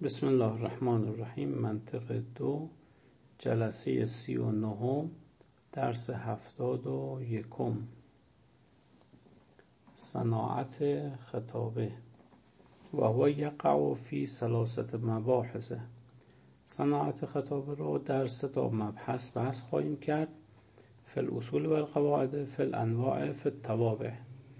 بسم الله الرحمن الرحیم. منطق 2، جلسه 39، درس 71. صناعت خطابه. و هو یقع فی 3 مباحث. صناعت خطابه رو در 3 مبحث بحث خواهیم کرد: فی الاصول و القواعد، فی الانواع، فی التوابع.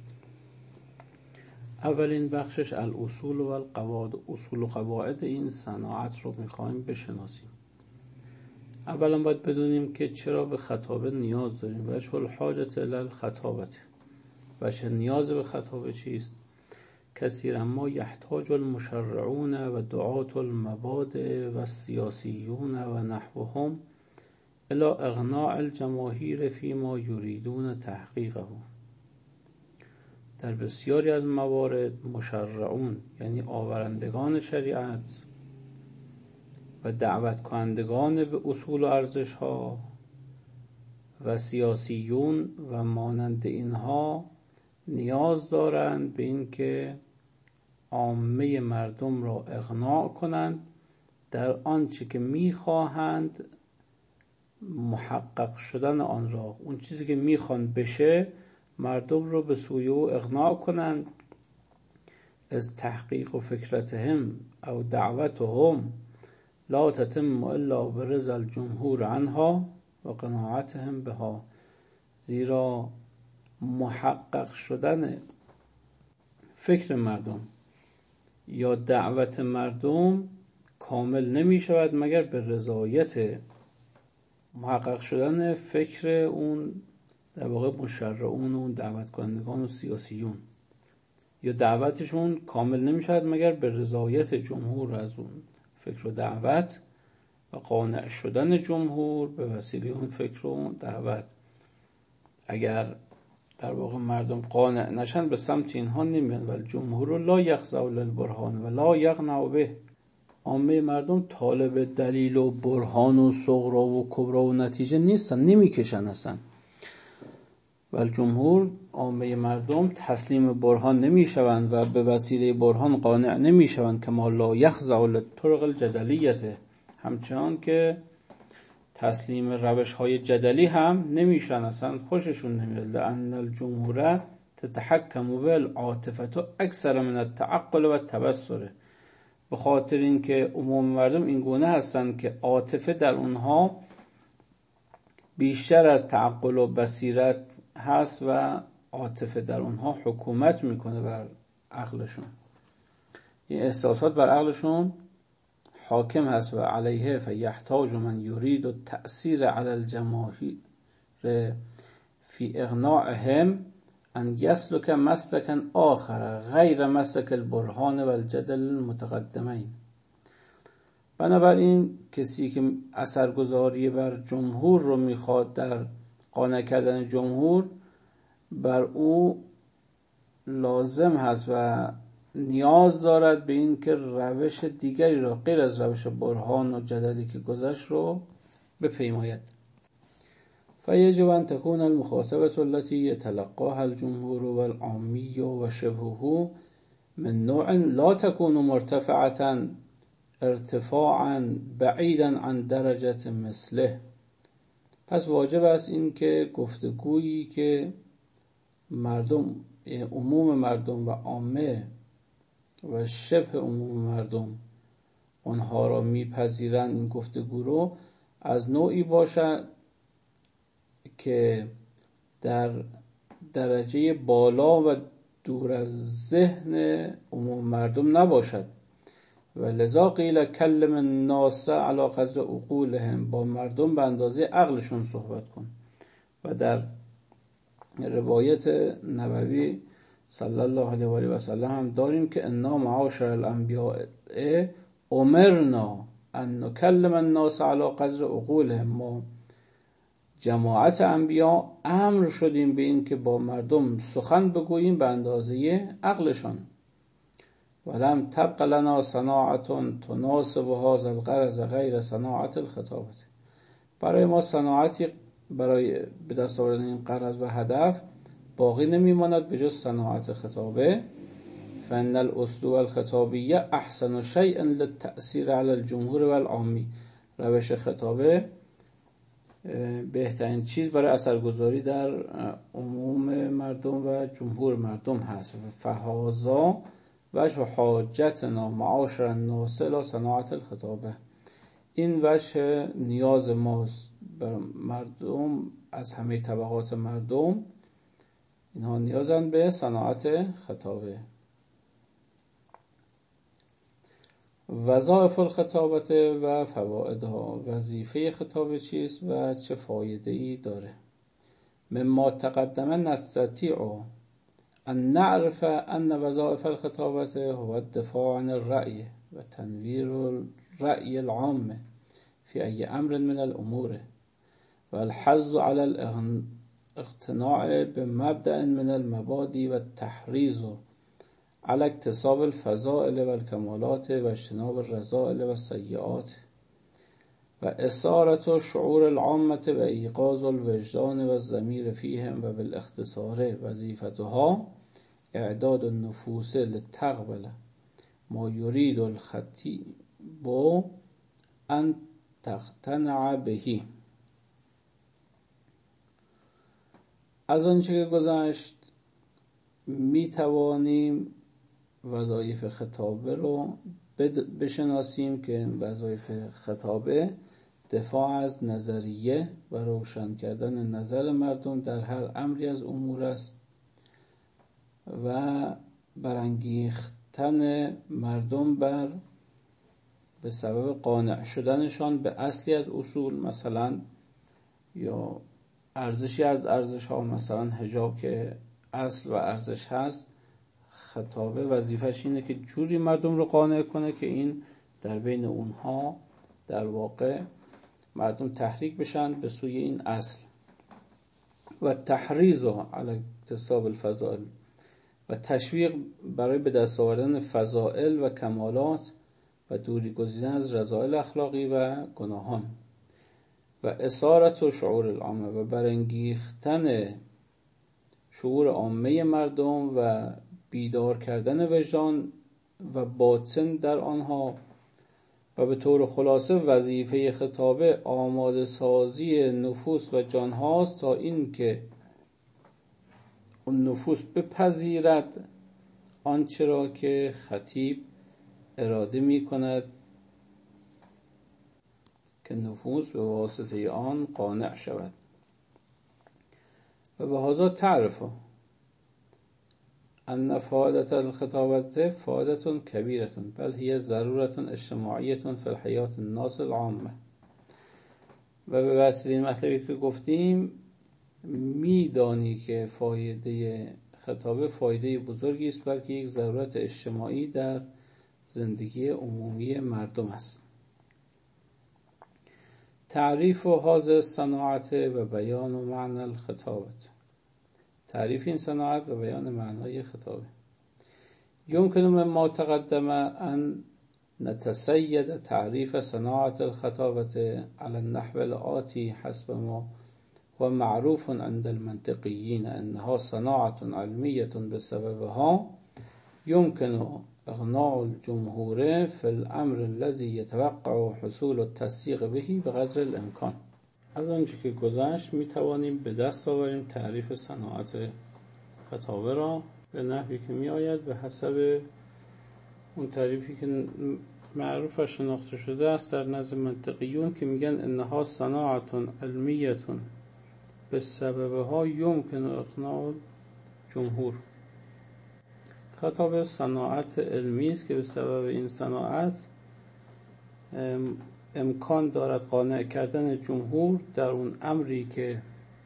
اولین بخشش الاصول و القواعد، اصول و قواعد این صناعت رو میخوایم بشناسیم. اولا باید بدونیم که چرا به خطابه نیاز داریم. وجه الحاجة الی الخطابه، وجه نیاز به خطابه چیست؟ کثیرا ما یحتاج المشرعون و دعاة المبادئ و السیاسیون و نحوهم الی اقناع الجماهیر فیما یریدون تحقیقه. در بسیاری از موارد مشرعون یعنی آورندگان شریعت و دعوت کنندگان به اصول و ارزش ها و سیاسیون و مانند اینها نیاز دارند به این که عامه مردم را اقناع کنند در آنچه که میخواهند محقق شدن آن را، اون چیزی که میخوان بشه، مردم رو به سوی او اقناع کنند. از تحقیق و فکرتهم او دعوتهم لا تتم الا برضا الجمهور عنها و قناعتهم بها. زیرا محقق شدن فکر مردم یا دعوت مردم کامل نمی شود مگر به رضایت محقق شدن فکر اون در واقع مشرعون و اون دعوت کنندگان و سیاسیون، یا دعوتشون کامل نمی شود مگر به رضایت جمهور از اون فکر و دعوت و قانع شدن جمهور به وسیله اون فکر و اون دعوت. اگر در واقع مردم قانع نشن به سمت اینها نمیان. و الجمهور لا یخضع للبرهان و لا یقنع به. عامه مردم طالب دلیل و برهان و صغرا و کبرا و نتیجه نیستن، نمیکشن اصلا. و الجمهور عامه مردم تسلیم برهان نمیشوند و به وسیله برهان قانع نمیشوند. کما لا یخضع للطرق الجدلیه، همچنان که تسلیم روش های جدلی هم نمیشن، اصلا خوششون نمیاد. لأن الجمهور تتحکم بالعاطفه اکثر من التعقل و التبصر. به خاطر اینکه عموم مردم این گونه هستند که عاطفه در اونها بیشتر از تعقل و بصیرت هست و عاطفه در اونها حکومت میکنه بر عقلشون. این احساسات بر عقلشون حاکم هست و علیه فیحتاج من یرید التأثیر علی الجماهیر فی اقناعهم ان یسلک مسلکا آخر غیر مسلک البرهان و الجدل المتقدمین. بنابراین کسی که اثرگذاری بر جمهور رو میخواد در قانع کردن جمهور، بر او لازم هست و نیاز دارد به این که روش دیگری را غیر از روش برهان و جدلی که گذشت رو بپیماید. فیجب ان تكون المخاطبة التي يتلقاها الجمهور والعامی و شبهه من نوع لا تكون مرتفعة ارتفاعا بعیدا عن درجة مثله. پس واجب است این که گفتگویی که مردم، عموم مردم و عامه و شبه عموم مردم آنها را میپذیرند، این گفتگو رو از نوعی باشد که در درجه بالا و دور از ذهن عموم مردم نباشد. و لذا قیل کلم الناس علی قدر عقولهم، با مردم به اندازه عقلشون صحبت کن. و در روایت نبوی صلی الله علیه و آله و سلم هم داریم که انا معاشر الانبیاء امرنا ان نکلم الناس علی قدر عقولهم. ما جماعت انبیا امر شدیم به این که با مردم سخن بگوییم به اندازه عقلشان. ولم تبق لنا صناعة تناسب هذا الغرض غیر صناعة الخطابه. برای ما صناعتی برای به دست آوردن این غرض و هدف باقی نمیماند به جز صناعت خطابه. فإن الأسلوب الخطابی احسن شیء للتأثیر علی الجمهور والعامی. روش خطابه بهترین چیز برای اثرگذاری در عموم مردم و جمهور مردم هست. فهذا وجه حاجتنا معاشر الناس الی صناعة الخطابه. این وجه نیاز ماست بر مردم از همه طبقات مردم، اینها نیازند به صناعت خطابه. وظایف الخطابه و فوائدها. وظیفه خطابه چیست و چه فایده‌ای داره؟ مما تقدم نستطيع ان نعرف ان وظائف الخطابه هو الدفاع عن الرأی و تنویر الرأی العام في ای امر من الامور و الحث على الاقتناع بمبدأ من المبادئ و التحریض على اکتساب الفضائل و الکمالات و اجتناب الرذائل و السیئات و اثارة شعور العامة و ایقاظ الوجدان و الضمیر فیهم. و بالاختصار وظیفتها اعداد النفوس لتقبل ما یرید الخطیب ان تقتنع به. از آنچه که گذشت می توانیم وظایف خطابه رو بشناسیم که وظایف خطابه دفاع از نظریه و روشن کردن نظر مردم در هر امری از امور است و برانگیختن مردم به سبب قانع شدنشان به اصلی از اصول، مثلا یا ارزشی از ارزش ها، مثلا حجاب که اصل و ارزش هست. خطابه وظیفش اینه که جوری مردم رو قانع کنه که این در بین اونها در واقع مردم تحریک بشن به سوی این اصل. و تحریض علی اکتساب الفضائل و تشویق برای به دست آوردن فضائل و کمالات و دوری گزیدن از رذائل اخلاقی و گناهان. و اثارة شعور العامه و برانگیختن شعور عامه مردم و بیدار کردن وجدان و باطن در آنها. و به طور خلاصه وظیفه خطابه آماده سازی نفوس و جان هاست تا این که اون نفوس بپذیرد آنچه را که خطیب اراده می کند که نفوس به واسطه آن قانع شود. و به هذا تعرف ان فائدة الخطابة فائدة كبيرة بل هي ضرورة اجتماعية في الحياة الناس العامة. و به وسیله مطلبی که گفتیم میدانی که فایده خطابه فایده بزرگی است، بلکه یک ضرورت اجتماعی در زندگی عمومی مردم است. تعریف هذه الصناعة و بیان معنی الخطابه. تعریف این صناعت و بیان معنای خطابه. يمكن مما تقدم ان نتسید تعریف صناعة الخطابه على النحو الآتي حسب ما هو معروف عند المنطقيين انها صناعة علمية بسببها يمكن اقناع الجمهور في الامر الذي يتوقع حصول التصدیق به بقدر الامکان. از آنچه که گذشت می توانیم به دست آوریم تعریف صناعت خطابه را به نحوی که می آید به حسب اون تعریفی که معروف و شناخته شده است در نزد منطقیون که میگن انها صناعت علمیه به سببها یمکن اقناع جمهور. خطابه صناعت علمی است که به سبب این صناعت امکان دارد قانع کردن جمهور در اون امری که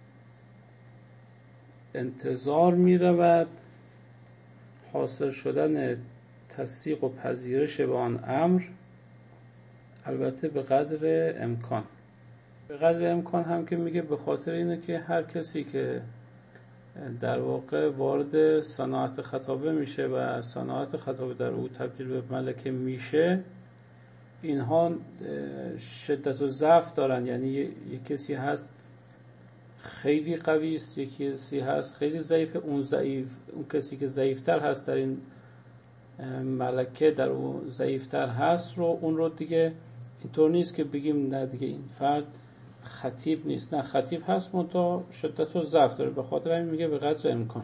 انتظار می رود، حاصل شدن تصدیق و پذیرش به آن امر، البته به قدر امکان. به قدر امکان هم که میگه به خاطر اینه که هر کسی که در واقع وارد صناعت خطابه میشه و صناعت خطابه در او تبدیل به ملکه میشه، اینها شدت و ضعف دارن. یعنی یک کسی هست خیلی قوی است، یک کسی هست خیلی ضعیف. اون کسی که ضعیفتر هست در این ملکه در اون ضعیفتر هست رو، اون رو دیگه اینطور نیست که بگیم نه دیگه این فرد خطیب نیست، نه خطیب هست منتها شدت و ضعف داره، به خاطر همین میگه به قدر امکان.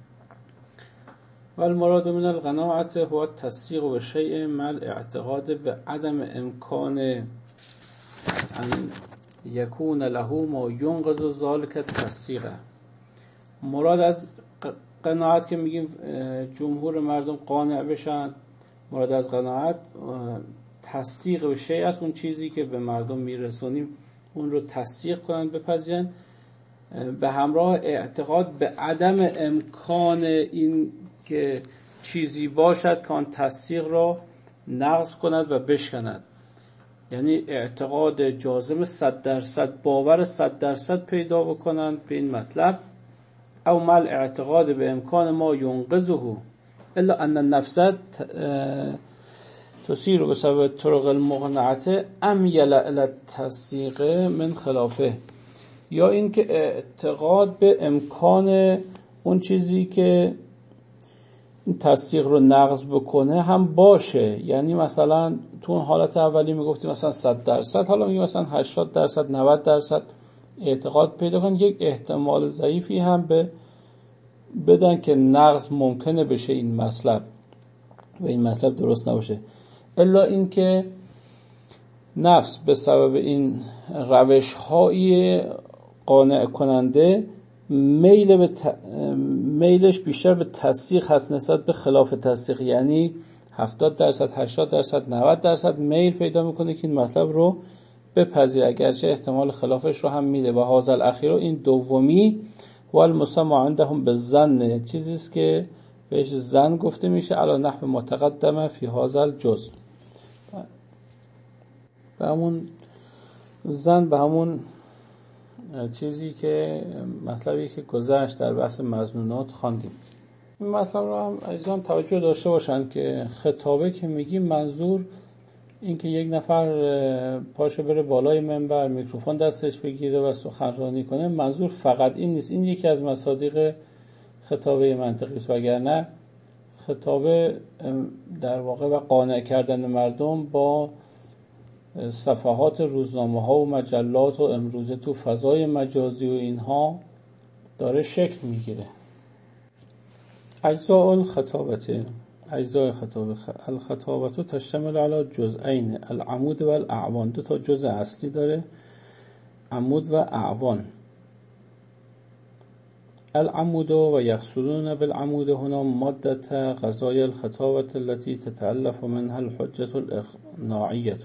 والمراد من القناعة هو التصدیق و شیء مع اعتقاد به عدم امکان ان یکون له ما ینقض ذلک التصدیق. مراد از قناعت که میگیم جمهور مردم قانع بشن، مراد از قناعت تصدیق به شیء است، اون چیزی که به مردم میرسونیم اون رو تصدیق کنن، بپذیرن، به همراه اعتقاد به عدم امکان این که چیزی باشد که آن تصدیق را نقض کند و بشکند. یعنی اعتقاد جازم 100%، باور 100% پیدا بکنند به این مطلب. او مل اعتقاد به امکان ما ینقضه الا ان النفس تسیر بسبب طرق المقنعه امیل الی التصدیق من خلافه، یا این که اعتقاد به امکان اون چیزی که این تصدیق رو نقض بکنه هم باشه. یعنی مثلا تو اون حالت اولی میگفتیم مثلا 100%، حالا میگیم مثلا 80%، 90% اعتقاد پیدا کن، یک احتمال ضعیفی هم بدن که نقض ممکنه بشه این مطلب و این مطلب درست نباشه. الا این که نفس به سبب این روش‌های قانع کننده میلش بیشتر به تصدیق هست نسبت به خلاف تصدیق، یعنی 70%، 80%، 90% میل پیدا میکنه که این مطلب رو بپذیر، اگرچه احتمال خلافش رو هم میده. و هذا الاخیر، این دومی، و المسمى عندهم بالظن، چیزی است که بهش ظن گفته میشه، علی نحو متقدم فی هذا الجزء. به همون ظن، به همون چیزی که مطلبی که گذشت در بحث مظنونات خواندیم. این مطلب رو هم عزیزان توجه داشته باشند که خطابه که میگیم منظور این که یک نفر پاشه بره بالای منبر، میکروفون دستش بگیره و سخنرانی کنه، منظور فقط این نیست. این یکی از مصادیق خطابه منطقی است، وگرنه خطابه در واقع و قانع کردن مردم با صفحات روزنامه ها و مجلات و امروزه تو فضای مجازی و اینها داره شکل میگیره. اجزاء الخطابه، اجزای خطابه. الخطابه تشتمل علی جزئین، العمود و الاعوان. دو تا جزء اصلی داره، عمود و اعوان. العمود و یقصدون بالعمود هنا مادة قضای الخطابه التي تتألف منها الحجة الاقناعیه.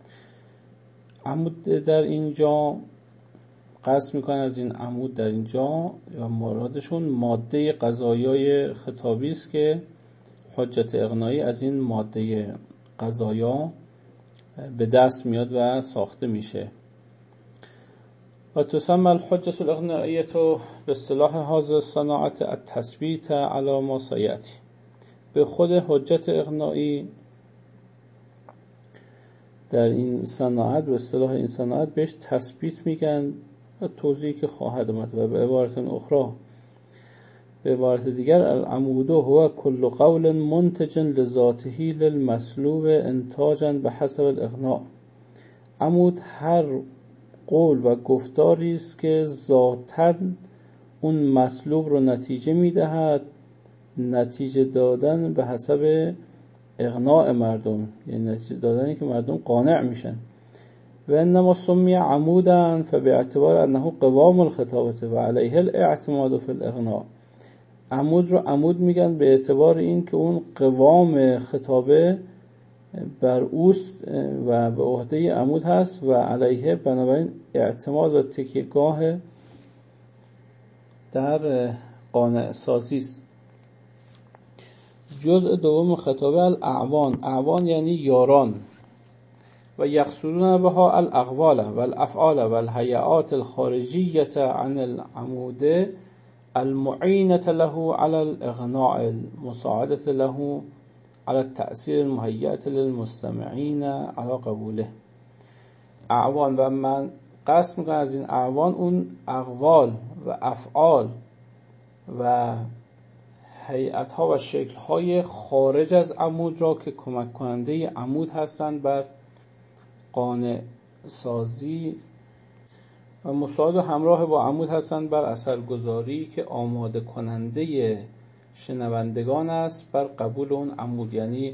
عمود در اینجا قصد میکنن از این عمود در اینجا و مرادشون ماده قضایای خطابی است که حجت اقناعی از این ماده قضایا به دست میاد و ساخته میشه. و تسمى الحجة الاقناعیه به اصطلاح هذه الصناعة التثبیت علی ما سیأتی. به خود حجت اقناعی در این صناعت، به اصطلاح این صناعت بهش تثبیت میگن و توضیحی که خواهد آمد. و به عبارت اخرى، به عبارت دیگر، العمود هو کل قول منتج لذاته للمسلوب انتاجا به حسب الاقناع. عمود هر قول و گفتاری است که ذاتاً اون مسلوب رو نتیجه میدهد، نتیجه دادن به حسب اقناع مردم، یعنی نتیجه دادنی که مردم قانع میشن. و انما سمی عمودا فباعتبار انه قوام الخطابه و علیه الاعتماد فی الاقناع. عمود رو عمود میگن به اعتبار این که اون قوام خطابه بر اوست و به عهده عمود هست و علیه بنابراین اعتماد و تکیهگاه در قانع سازی است. جزء دوم خطابه الاعوان، اعوان یعنی یاران. و یقصدون بها الاقوال و الافعال و الهیئات الخارجیه عن العمود المعینة له على الاقناع المساعدة له على التأثیر المهیئة للمستمعین على قبوله. اعوان، و من قصد میکنم از این اعوان اون اقوال و افعال و هیئت‌ها و شکل‌های خارج از عمود را که کمک کننده عمود هستند بر قانع سازی و مساعد و همراه با عمود هستند بر اثرگذاری که آماده کننده شنوندگان است بر قبول اون عمود. یعنی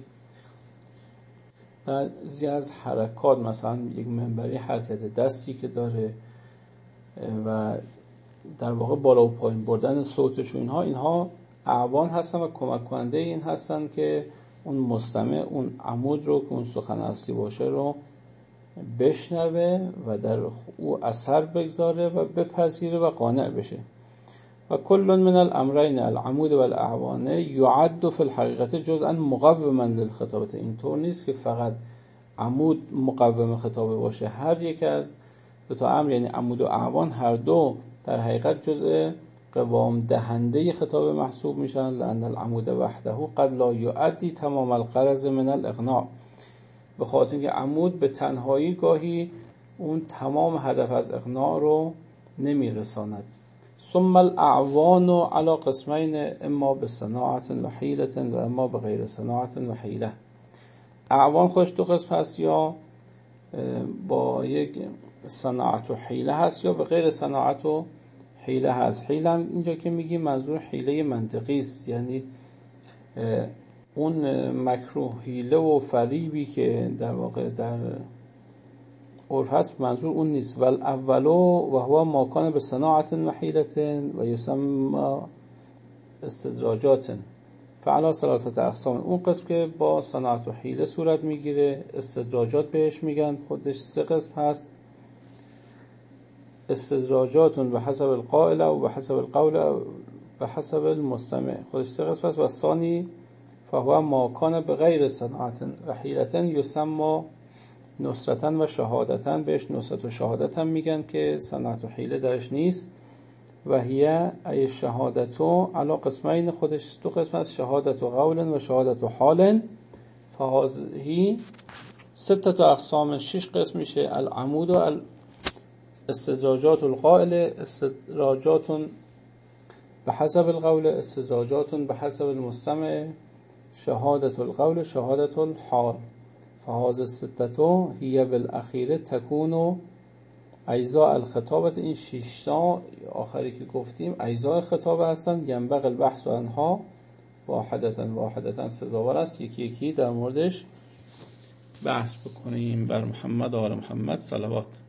بعضی از حرکات، مثلا یک منبری حرکت دستی که داره و در واقع بالا و پایین بردن صوتش و اینها اعوان هستن و کمک کننده این هستن که اون مستمع اون عمود رو که اون سخن اصلی باشه رو بشنوه و در او اثر بگذاره و بپذیره و قانع بشه. و کل من الامرین العمود و الاعوان یعد فی الحقیقت جزءا مقوما للخطابه. اینطور نیست که فقط عمود مقوم خطابه باشه، هر یک از دو تا امر یعنی عمود و اعوان هر دو در حقیقت جزء قوام دهنده خطاب محسوب میشن. لأن العمود وحده قد لا یؤدی تمام الغرض من الاغناء، به خاطر اینکه عمود به تنهایی گاهی اون تمام هدف از اقناع رو نمیرساند. ثم الاعوان علی قسمین، اما به صناعت و حیلة و اما به غیر صناعت و حیله. اعوان خودش دو قسم هست، یا با یک صناعت و حیله هست یا به غیر صناعت و حیله هست. حیله اینجا که میگیم منظور حیله منطقی است، یعنی اون مکروه حیله و فریبی که در واقع در عرف هست منظور اون نیست. والاول و هو ما کان به صناعت و حیله و یسمى استدراجات فعلا ثلاثه اقسام. اون قسم که با صناعت و حیله صورت میگیره استدراجات بهش میگن، خودش سه قسم هست. استدراجات به حسب القائل و به حسب القول و به حسب المستمع، خودش سه قسم هست. و ثانی فهو ما کان به غیر صناعت و حیله یسمى نصرتن و شهادتن، بهش نصرت و شهادت هم میگن که صناعت و حیله درش نیست. و هیه ای شهادتو علا قسمین، خودش دو قسم است، شهادت و قول و شهادت و حال. فهذه سته اقسام، 6 قسم میشه. العمود و استدراجات القائل، استدراجات به حسب القول، استدراجات به حسب المستمع، شهادت القول، شهادت الحال. فهذه السته هي بالاخیره تکون اجزاء الخطابه. این 6 تا آخری که گفتیم اجزاء خطابه هستند. ینبغی البحث عنها واحدتا سزاوار است یکی یکی در موردش بحث بکنیم. بر محمد و آل محمد صلوات.